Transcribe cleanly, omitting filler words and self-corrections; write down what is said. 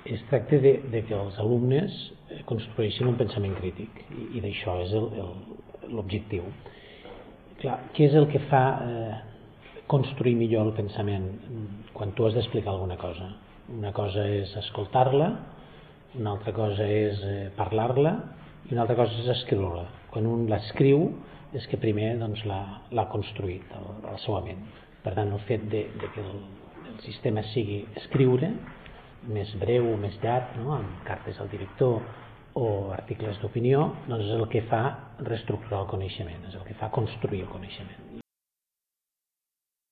Es tracta de que els alumnes construeixin un pensament crític i d'això és l'objectiu. Clar, què és el que fa construir millor el pensament quan tu has d'explicar alguna cosa? Una cosa és escoltar-la, una altra cosa és parlar-la i una altra cosa és escriure-la. Quan un l'escriu és que primer doncs, l'ha construït a la seva ment. Per tant, el fet de que el sistema sigui escriure, més breu o més llarg, no? Amb cartes al director o articles d'opinió, doncs és el que fa reestructurar el coneixement, és el que fa construir el coneixement.